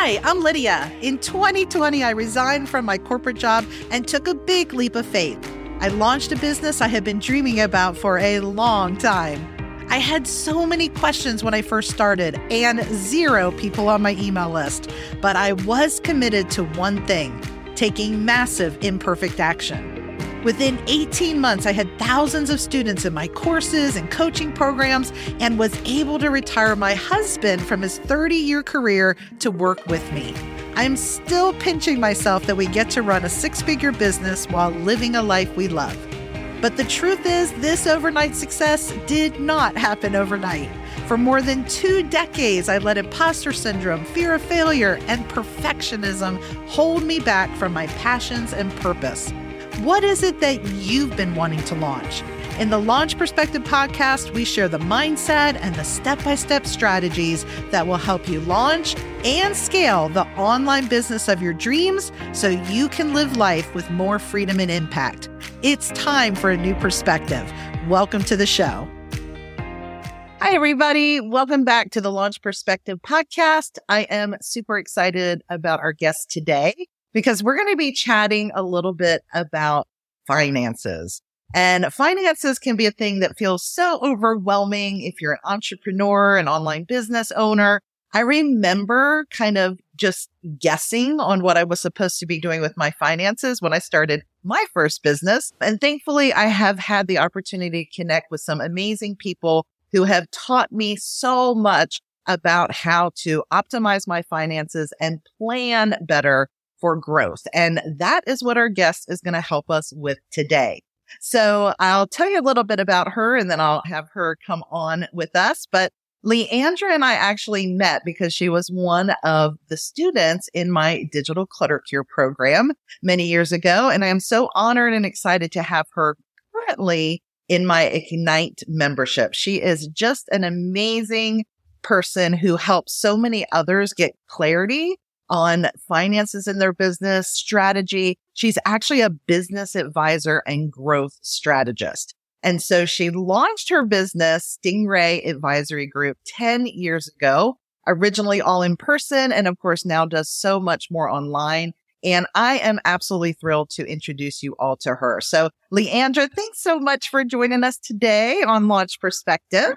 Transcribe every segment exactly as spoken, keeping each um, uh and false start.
Hi, I'm Lydia. In twenty twenty, I resigned from my corporate job and took a big leap of faith. I launched a business I had been dreaming about for a long time. I had so many questions when I first started and zero people on my email list, but I was committed to one thing, taking massive imperfect action. Within eighteen months, I had thousands of students in my courses and coaching programs and was able to retire my husband from his thirty-year career to work with me. I'm still pinching myself that we get to run a six-figure business while living a life we love. But the truth is, this overnight success did not happen overnight. For more than two decades, I let imposter syndrome, fear of failure, and perfectionism hold me back from my passions and purpose. What is it that you've been wanting to launch? In the Launch Perspective podcast, we share the mindset and the step-by-step strategies that will help you launch and scale the online business of your dreams so you can live life with more freedom and impact. It's time for a new perspective. Welcome to the show. Hi, everybody. Welcome back to the Launch Perspective podcast. I am super excited about our guest today, because we're going to be chatting a little bit about finances. And finances can be a thing that feels so overwhelming if you're an entrepreneur, an online business owner. I remember kind of just guessing on what I was supposed to be doing with my finances when I started my first business. And thankfully, I have had the opportunity to connect with some amazing people who have taught me so much about how to optimize my finances and plan better for growth. And that is what our guest is going to help us with today. So I'll tell you a little bit about her and then I'll have her come on with us. But Leandra and I actually met because she was one of the students in my Digital Clutter Cure program many years ago. And I am so honored and excited to have her currently in my Ignite membership. She is just an amazing person who helps so many others get clarity on finances in their business, strategy. She's actually a business advisor and growth strategist. And so she launched her business, Stingray Advisory Group, ten years ago, originally all in person, and of course now does so much more online. And I am absolutely thrilled to introduce you all to her. So Leandra, thanks so much for joining us today on Launch Perspective.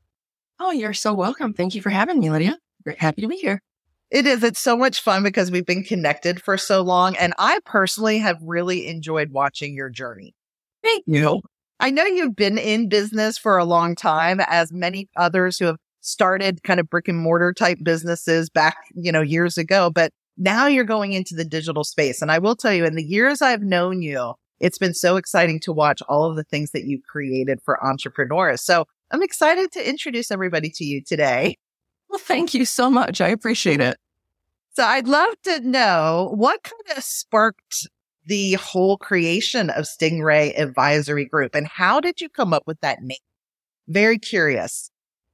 Oh, you're so welcome. Thank you for having me, Lydia. Great, happy to be here. It is. It's so much fun because we've been connected for so long. And I personally have really enjoyed watching your journey. Thank you. I know you've been in business for a long time, as many others who have started kind of brick and mortar type businesses back, you know, years ago. But now you're going into the digital space. And I will tell you, in the years I've known you, it's been so exciting to watch all of the things that you've created for entrepreneurs. So I'm excited to introduce everybody to you today. Well, thank you so much. I appreciate it. So I'd love to know what kind of sparked the whole creation of Stingray Advisory Group, and how did you come up with that name? Very curious.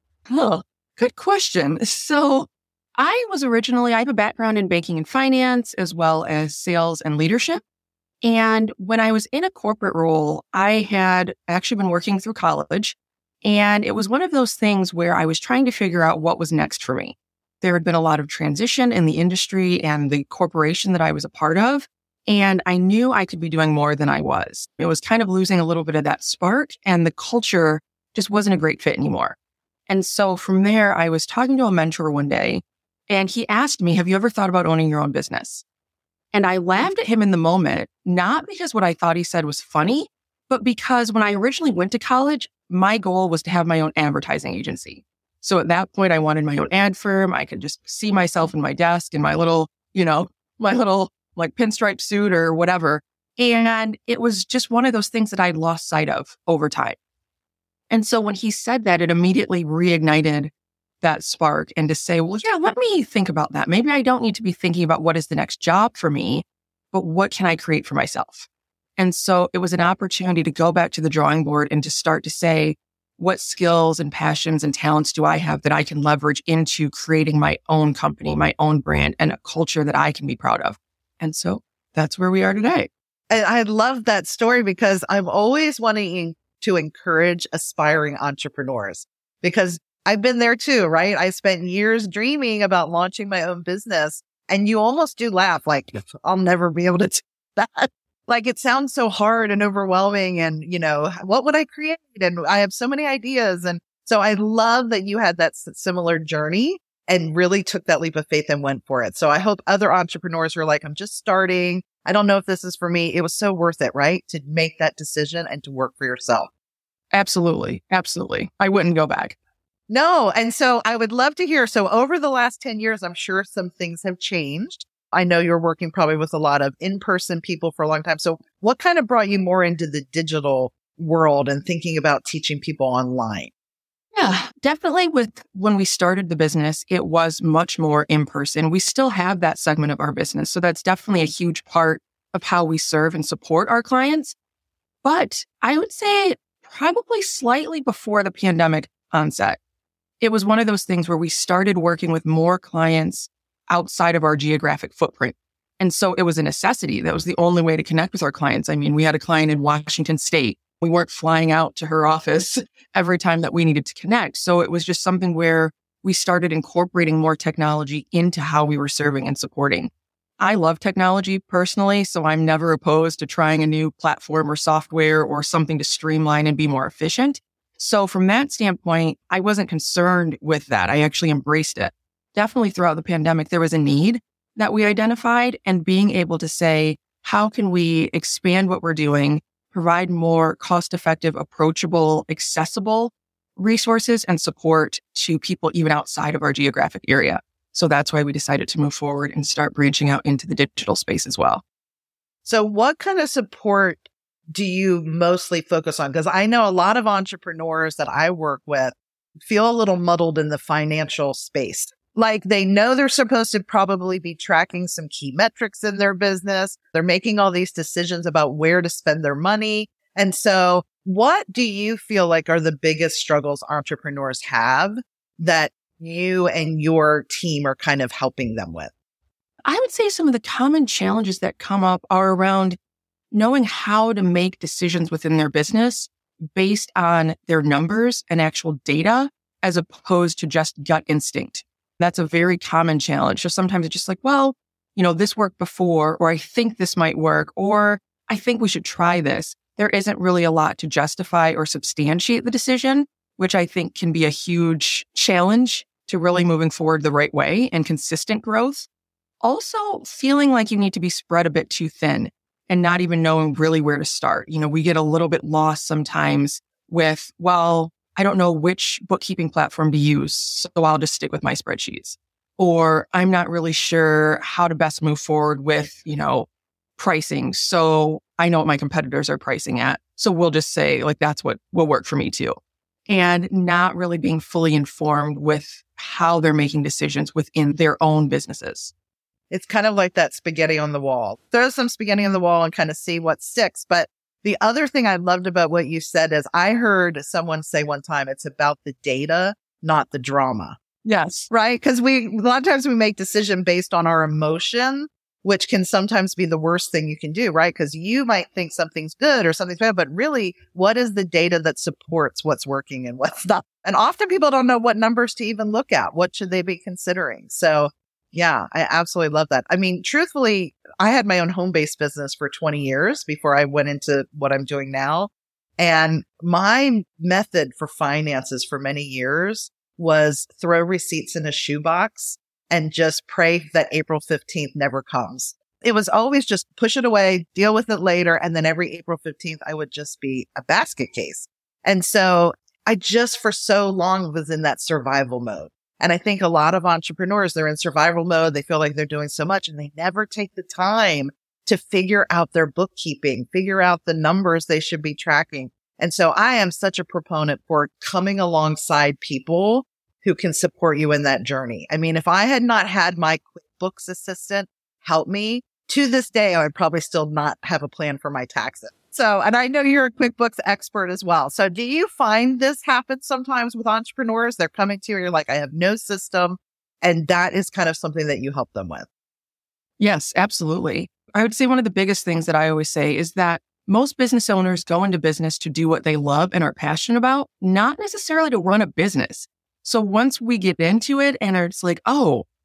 Oh, good question. So I was originally, I have a background in banking and finance, as well as sales and leadership. And when I was in a corporate role, I had actually been working through college. And it was one of those things where I was trying to figure out what was next for me. There had been a lot of transition in the industry and the corporation that I was a part of. And I knew I could be doing more than I was. It was kind of losing a little bit of that spark, and the culture just wasn't a great fit anymore. And so from there, I was talking to a mentor one day, and he asked me, have you ever thought about owning your own business? And I laughed at him in the moment, not because what I thought he said was funny, but because when I originally went to college, my goal was to have my own advertising agency. So at that point, I wanted my own ad firm. I could just see myself in my desk in my little, you know, my little like pinstripe suit or whatever. And it was just one of those things that I'd lost sight of over time. And so when he said that, it immediately reignited that spark, and to say, well, yeah, let me think about that. Maybe I don't need to be thinking about what is the next job for me, but what can I create for myself? And so it was an opportunity to go back to the drawing board and to start to say, what skills and passions and talents do I have that I can leverage into creating my own company, my own brand, and a culture that I can be proud of? And so that's where we are today. And I love that story because I'm always wanting to encourage aspiring entrepreneurs, because I've been there too, right? I spent years dreaming about launching my own business, And you almost do laugh, like, I'll never be able to do that. Like, it sounds so hard and overwhelming. And, you know, what would I create? And I have so many ideas. And so I love that you had that s- similar journey and really took that leap of faith and went for it. So I hope other entrepreneurs who are like, I'm just starting, I don't know if this is for me. It was so worth it, right? To make that decision and to work for yourself. Absolutely. Absolutely. I wouldn't go back. No. And so I would love to hear. So over the last ten years, I'm sure some things have changed. I know you're working probably with a lot of in-person people for a long time. So what kind of brought you more into the digital world and thinking about teaching people online? Yeah, definitely. With when we started the business, it was much more in person. We still have that segment of our business. So that's definitely a huge part of how we serve and support our clients. But I would say probably slightly before the pandemic onset, it was one of those things where we started working with more clients outside of our geographic footprint. And so it was a necessity. That was the only way to connect with our clients. I mean, we had a client in Washington State. We weren't flying out to her office every time that we needed to connect. So it was just something where we started incorporating more technology into how we were serving and supporting. I love technology personally, so I'm never opposed to trying a new platform or software or something to streamline and be more efficient. So from that standpoint, I wasn't concerned with that. I actually embraced it. Definitely throughout the pandemic, there was a need that we identified, and being able to say, how can we expand what we're doing, provide more cost-effective, approachable, accessible resources and support to people even outside of our geographic area. So that's why we decided to move forward and start branching out into the digital space as well. So what kind of support do you mostly focus on? Because I know a lot of entrepreneurs that I work with feel a little muddled in the financial space. Like they know they're supposed to probably be tracking some key metrics in their business. They're making all these decisions about where to spend their money. And so what do you feel like are the biggest struggles entrepreneurs have that you and your team are kind of helping them with? I would say some of the common challenges that come up are around knowing how to make decisions within their business based on their numbers and actual data, as opposed to just gut instinct. That's a very common challenge. So sometimes it's just like, well, you know, this worked before, or I think this might work, or I think we should try this. There isn't really a lot to justify or substantiate the decision, which I think can be a huge challenge to really moving forward the right way and consistent growth. Also, feeling like you need to be spread a bit too thin and not even knowing really where to start. You know, we get a little bit lost sometimes with, well, I don't know which bookkeeping platform to use, so I'll just stick with my spreadsheets. Or I'm not really sure how to best move forward with, you know, pricing. So I know what my competitors are pricing at. So we'll just say, like, that's what will work for me too. And not really being fully informed with how they're making decisions within their own businesses. It's kind of like that spaghetti on the wall. Throw some spaghetti on the wall and kind of see what sticks. But the other thing I loved about what you said is I heard someone say one time, it's about the data, not the drama. Yes. Right? Because we, a lot of times we make decisions based on our emotion, which can sometimes be the worst thing you can do, right? Because you might think something's good or something's bad, but really, what is the data that supports what's working and what's not? And often people don't know what numbers to even look at. What should they be considering? So yeah, I absolutely love that. I mean, truthfully, I had my own home-based business for twenty years before I went into what I'm doing now. And my method for finances for many years was throw receipts in a shoebox and just pray that April fifteenth never comes. It was always just push it away, deal with it later. And then every April fifteenth, I would just be a basket case. And so I just for so long was in that survival mode. And I think a lot of entrepreneurs, they're in survival mode. They feel like they're doing so much and they never take the time to figure out their bookkeeping, figure out the numbers they should be tracking. And so I am such a proponent for coming alongside people who can support you in that journey. I mean, if I had not had my QuickBooks assistant help me, to this day, I would probably still not have a plan for my taxes. So, and I know you're a QuickBooks expert as well. So do you find this happens sometimes with entrepreneurs? They're coming to you and you're like, I have no system. And that is kind of something that you help them with. Yes, absolutely. I would say one of the biggest things that I always say is that most business owners go into business to do what they love and are passionate about, not necessarily to run a business. So once we get into it and it's like, oh,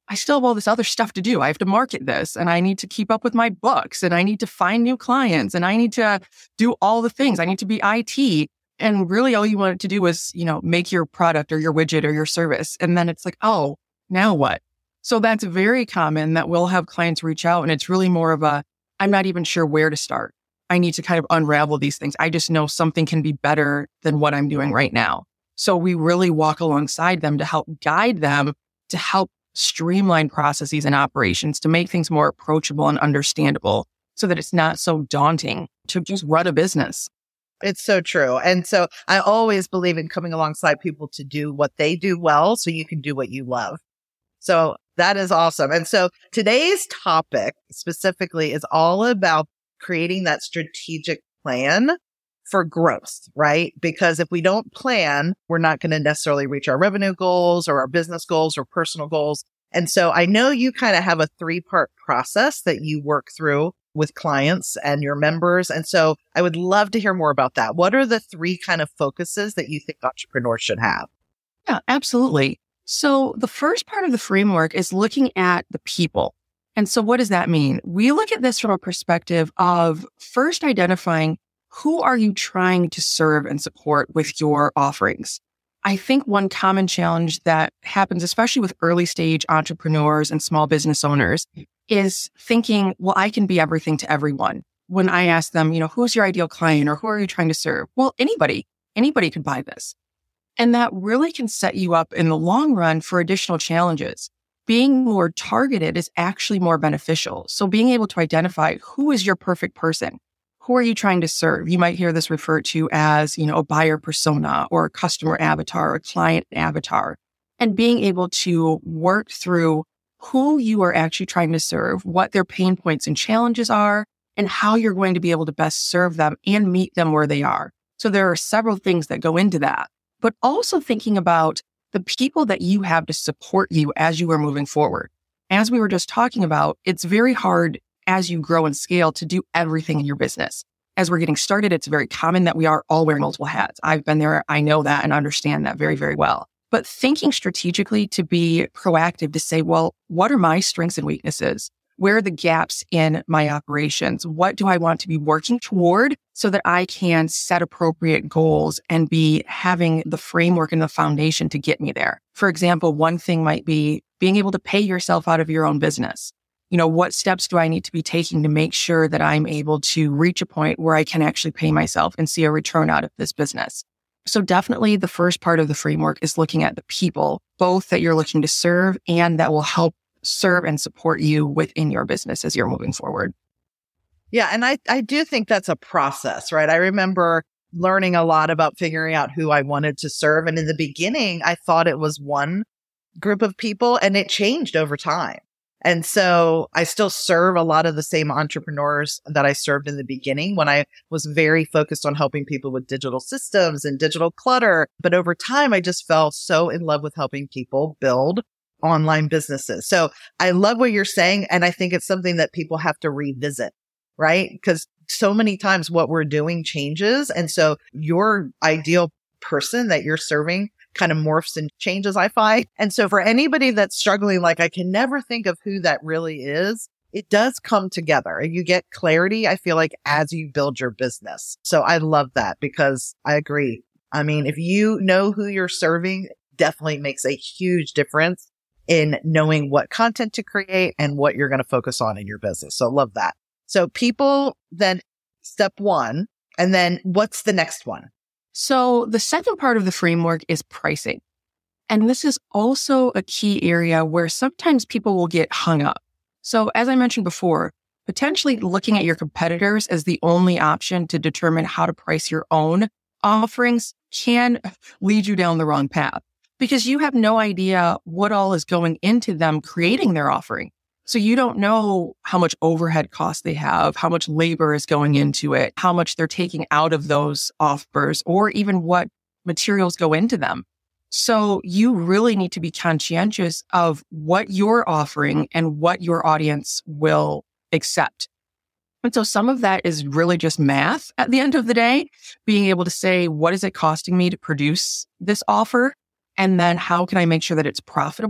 I still have all this other stuff to do. I have to market this and I need to keep up with my books and I need to find new clients and I need to do all the things. I need to be I T. And really all you wanted to do was, you know, make your product or your widget or your service. And then it's like, oh, now what? So that's very common that we'll have clients reach out and it's really more of a, I'm not even sure where to start. I need to kind of unravel these things. I just know something can be better than what I'm doing right now. So we really walk alongside them to help guide them, to help streamline processes and operations, to make things more approachable and understandable so that it's not so daunting to just run a business. It's so true. And so I always believe in coming alongside people to do what they do well so you can do what you love. So that is awesome. And so today's topic specifically is all about creating that strategic plan for growth, right? Because if we don't plan, we're not going to necessarily reach our revenue goals or our business goals or personal goals. And so I know you kind of have a three-part process that you work through with clients and your members. And so I would love to hear more about that. What are the three kind of focuses that you think entrepreneurs should have? Yeah, absolutely. So the first part of the framework is looking at the people. And so what does that mean? We look at this from a perspective of first identifying who are you trying to serve and support with your offerings. I think one common challenge that happens, especially with early stage entrepreneurs and small business owners, is thinking, well, I can be everything to everyone. When I ask them, you know, who's your ideal client or who are you trying to serve? Well, anybody, anybody could buy this. And that really can set you up in the long run for additional challenges. Being more targeted is actually more beneficial. So being able to identify who is your perfect person, who are you trying to serve? You might hear this referred to as, you know, a buyer persona or a customer avatar or a client avatar. And being able to work through who you are actually trying to serve, what their pain points and challenges are, and how you're going to be able to best serve them and meet them where they are. So there are several things that go into that, but also thinking about the people that you have to support you as you are moving forward. As we were just talking about, it's very hard as you grow and scale to do everything in your business. As we're getting started, it's very common that we are all wearing multiple hats. I've been there. I know that and understand that very, very well. But thinking strategically to be proactive to say, well, what are my strengths and weaknesses? Where are the gaps in my operations? What do I want to be working toward so that I can set appropriate goals and be having the framework and the foundation to get me there? For example, one thing might be being able to pay yourself out of your own business. You know, what steps do I need to be taking to make sure that I'm able to reach a point where I can actually pay myself and see a return out of this business? So definitely the first part of the framework is looking at the people, both that you're looking to serve and that will help serve and support you within your business as you're moving forward. Yeah. And I, I do think that's a process, right? I remember learning a lot about figuring out who I wanted to serve. And in the beginning, I thought it was one group of people and it changed over time. And so I still serve a lot of the same entrepreneurs that I served in the beginning when I was very focused on helping people with digital systems and digital clutter. But over time, I just fell so in love with helping people build online businesses. So I love what you're saying. And I think it's something that people have to revisit, right? Because so many times what we're doing changes. And so your ideal person that you're serving kind of morphs and changes, I find. And so for anybody that's struggling, like I can never think of who that really is, it does come together and you get clarity, I feel like, as you build your business. So I love that because I agree. I mean, if you know who you're serving, definitely makes a huge difference in knowing what content to create and what you're going to focus on in your business. So love that. So people, then step one, and then what's the next one? So the second part of the framework is pricing. And this is also a key area where sometimes people will get hung up. So as I mentioned before, potentially looking at your competitors as the only option to determine how to price your own offerings can lead you down the wrong path because you have no idea what all is going into them creating their offering. So you don't know how much overhead costs they have, how much labor is going into it, how much they're taking out of those offers, or even what materials go into them. So you really need to be conscientious of what you're offering and what your audience will accept. And so some of that is really just math at the end of the day, being able to say, what is it costing me to produce this offer? And then how can I make sure that it's profitable?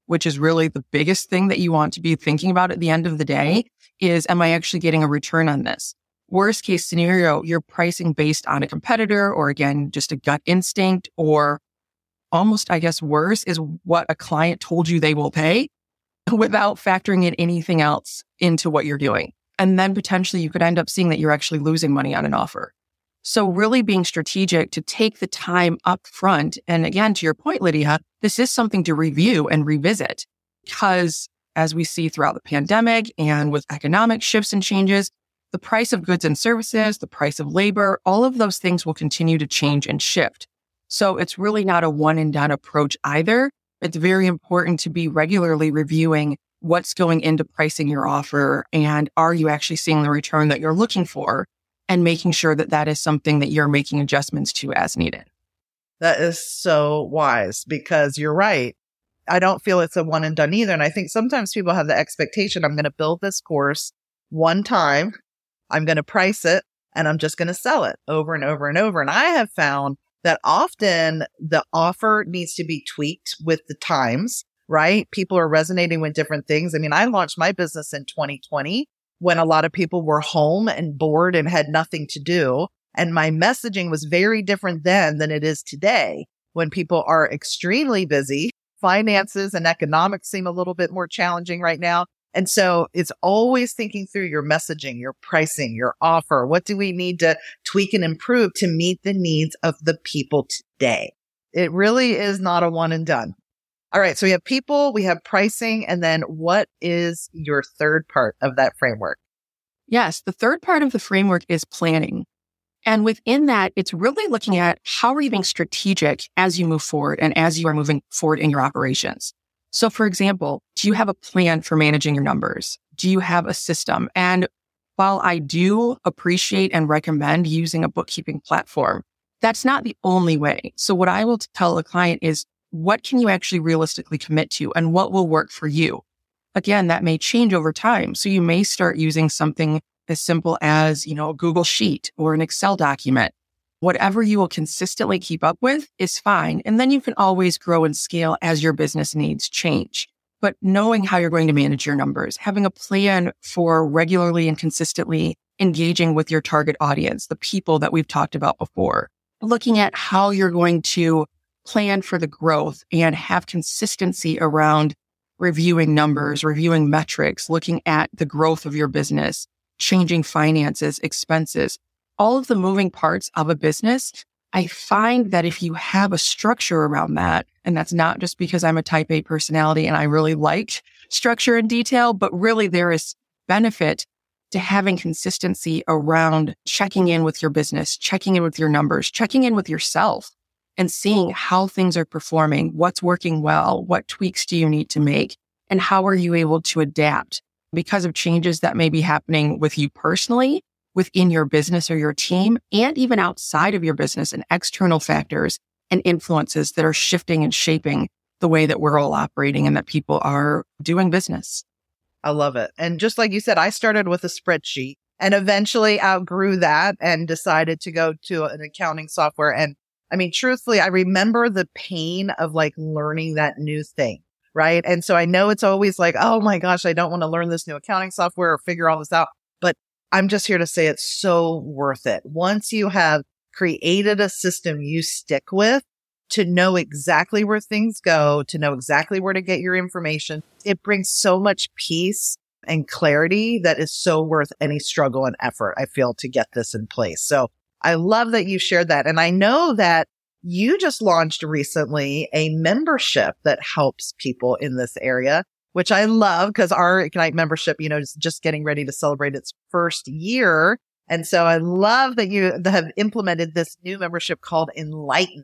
which is really the biggest thing that you want to be thinking about at the end of the day, is, am I actually getting a return on this? Worst case scenario, you're pricing based on a competitor or, again, just a gut instinct, or almost, I guess, worse is what a client told you they will pay without factoring in anything else into what you're doing. And then potentially you could end up seeing that you're actually losing money on an offer. So really being strategic to take the time up front. And again, to your point, Lydia, this is something to review and revisit, because as we see throughout the pandemic and with economic shifts and changes, the price of goods and services, the price of labor, all of those things will continue to change and shift. So it's really not a one and done approach either. It's very important to be regularly reviewing what's going into pricing your offer, and are you actually seeing the return that you're looking for, and making sure that that is something that you're making adjustments to as needed. That is so wise, because you're right. I don't feel it's a one and done either. And I think sometimes people have the expectation, I'm going to build this course one time, I'm going to price it, and I'm just going to sell it over and over and over. And I have found that often the offer needs to be tweaked with the times, right? People are resonating with different things. I mean, I launched my business in twenty twenty when a lot of people were home and bored and had nothing to do. And my messaging was very different then than it is today, when people are extremely busy. Finances and economics seem a little bit more challenging right now. And so it's always thinking through your messaging, your pricing, your offer. What do we need to tweak and improve to meet the needs of the people today? It really is not a one and done. All right. So we have people, we have pricing, and then what is your third part of that framework? Yes. The third part of the framework is planning. And within that, it's really looking at how are you being strategic as you move forward and as you are moving forward in your operations. So for example, do you have a plan for managing your numbers? Do you have a system? And while I do appreciate and recommend using a bookkeeping platform, that's not the only way. So what I will tell a client is, what can you actually realistically commit to, and what will work for you? Again, that may change over time. So you may start using something as simple as, you know, a Google Sheet or an Excel document. Whatever you will consistently keep up with is fine. And then you can always grow and scale as your business needs change. But knowing how you're going to manage your numbers, having a plan for regularly and consistently engaging with your target audience, the people that we've talked about before, looking at how you're going to plan for the growth and have consistency around reviewing numbers, reviewing metrics, looking at the growth of your business, changing finances, expenses, all of the moving parts of a business. I find that if you have a structure around that, and that's not just because I'm a type A personality and I really like structure and detail, but really there is benefit to having consistency around checking in with your business, checking in with your numbers, checking in with yourself, and seeing how things are performing, what's working well, what tweaks do you need to make, and how are you able to adapt because of changes that may be happening with you personally, within your business or your team, and even outside of your business, and external factors and influences that are shifting and shaping the way that we're all operating and that people are doing business. I love it. And just like you said, I started with a spreadsheet and eventually outgrew that and decided to go to an accounting software. And I mean, truthfully, I remember the pain of like learning that new thing, right? And so I know it's always like, oh my gosh, I don't want to learn this new accounting software or figure all this out. But I'm just here to say it's so worth it. Once you have created a system you stick with, to know exactly where things go, to know exactly where to get your information, it brings so much peace and clarity that is so worth any struggle and effort, I feel, to get this in place. So I love that you shared that. And I know that you just launched recently a membership that helps people in this area, which I love because our Ignite membership, you know, is just getting ready to celebrate its first year. And so I love that you have implemented this new membership called Enlighten.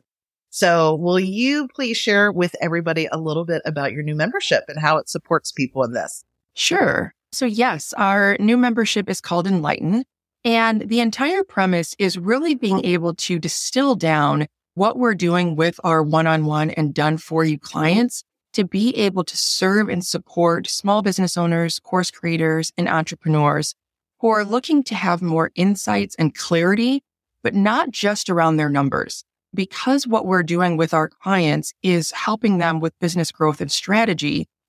So will you please share with everybody a little bit about your new membership and how it supports people in this? Sure. So yes, our new membership is called Enlighten. And the entire premise is really being able to distill down what we're doing with our one-on-one and done-for-you clients to be able to serve and support small business owners, course creators, and entrepreneurs who are looking to have more insights and clarity, but not just around their numbers. Because what we're doing with our clients is helping them with business growth and strategy,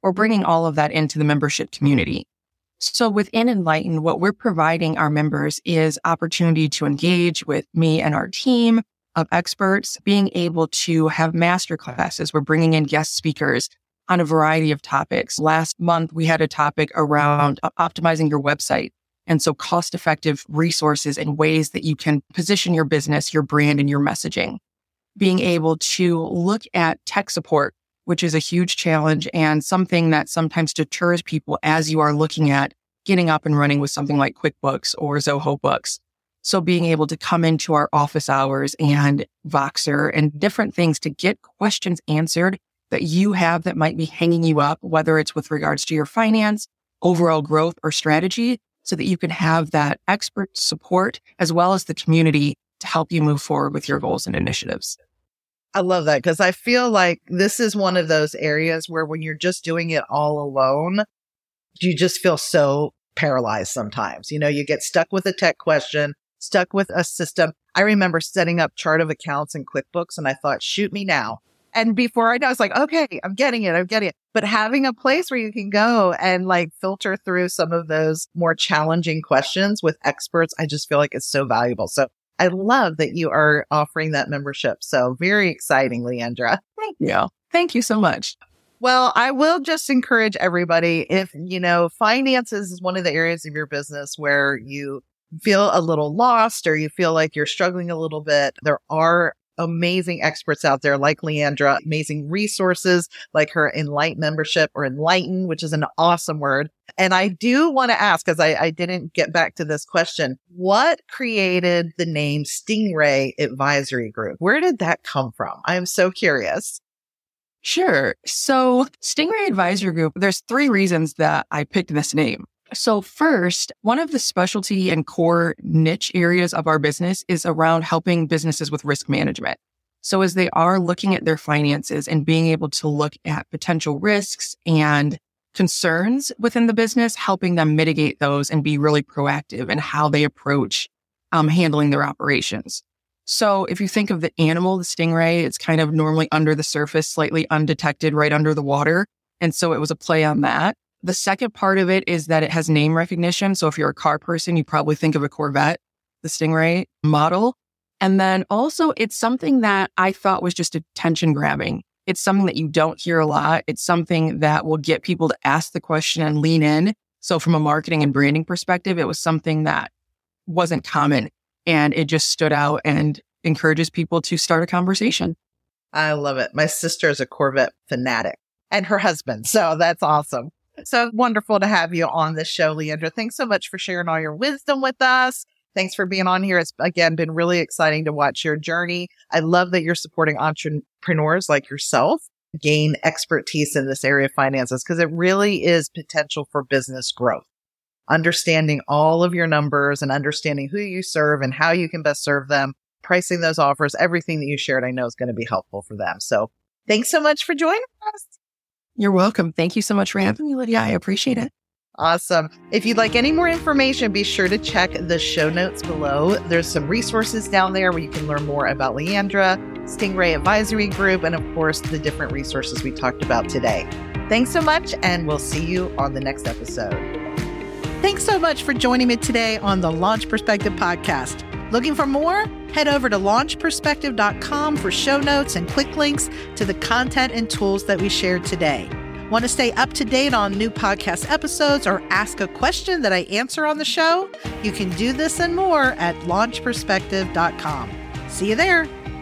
or bringing all of that into the membership community. So within Enlighten, what we're providing our members is opportunity to engage with me and our team of experts, being able to have master classes. We're bringing in guest speakers on a variety of topics. Last month, we had a topic around optimizing your website. And so cost-effective resources and ways that you can position your business, your brand, and your messaging. Being able to look at tech support, which is a huge challenge and something that sometimes deters people as you are looking at getting up and running with something like QuickBooks or Zoho Books. So being able to come into our office hours and Voxer and different things to get questions answered that you have that might be hanging you up, whether it's with regards to your finance, overall growth, or strategy, so that you can have that expert support as well as the community to help you move forward with your goals and initiatives. I love that because I feel like this is one of those areas where when you're just doing it all alone, you just feel so paralyzed sometimes. You know, you get stuck with a tech question, stuck with a system. I remember setting up chart of accounts in QuickBooks and I thought, shoot me now. And before I know, I was like, okay, I'm getting it. I'm getting it. But having a place where you can go and like filter through some of those more challenging questions with experts, I just feel like it's so valuable. So I love that you are offering that membership. So very exciting, Leandra. Thank you. Thank you so much. Well, I will just encourage everybody, if, you know, finances is one of the areas of your business where you feel a little lost or you feel like you're struggling a little bit, there are amazing experts out there like Leandra, amazing resources like her Enlighten membership or Enlighten, which is an awesome word. And I do want to ask, because I, I didn't get back to this question, what created the name Stingray Advisory Group? Where did that come from? I'm so curious. Sure. So Stingray Advisory Group, there's three reasons that I picked this name. So first, one of the specialty and core niche areas of our business is around helping businesses with risk management. So as they are looking at their finances and being able to look at potential risks and concerns within the business, helping them mitigate those and be really proactive in how they approach um, handling their operations. So if you think of the animal, the stingray, it's kind of normally under the surface, slightly undetected, right under the water. And so it was a play on that. The second part of it is that it has name recognition. So if you're a car person, you probably think of a Corvette, the Stingray model. And then also it's something that I thought was just attention grabbing. It's something that you don't hear a lot. It's something that will get people to ask the question and lean in. So from a marketing and branding perspective, it was something that wasn't common and it just stood out and encourages people to start a conversation. I love it. My sister is a Corvette fanatic and her husband. So that's awesome. So wonderful to have you on this show, Leandra. Thanks so much for sharing all your wisdom with us. Thanks for being on here. It's, again, been really exciting to watch your journey. I love that you're supporting entrepreneurs like yourself gain expertise in this area of finances because it really is potential for business growth. Understanding all of your numbers and understanding who you serve and how you can best serve them, pricing those offers, everything that you shared, I know is going to be helpful for them. So thanks so much for joining us. You're welcome. Thank you so much for having me, Lydia. I appreciate it. Awesome. If you'd like any more information, be sure to check the show notes below. There's some resources down there where you can learn more about Leandra, Stingray Advisory Group, and of course, the different resources we talked about today. Thanks so much, and we'll see you on the next episode. Thanks so much for joining me today on the Launch Perspective podcast. Looking for more? Head over to launch perspective dot com for show notes and quick links to the content and tools that we shared today. Want to stay up to date on new podcast episodes or ask a question that I answer on the show? You can do this and more at launch perspective dot com. See you there.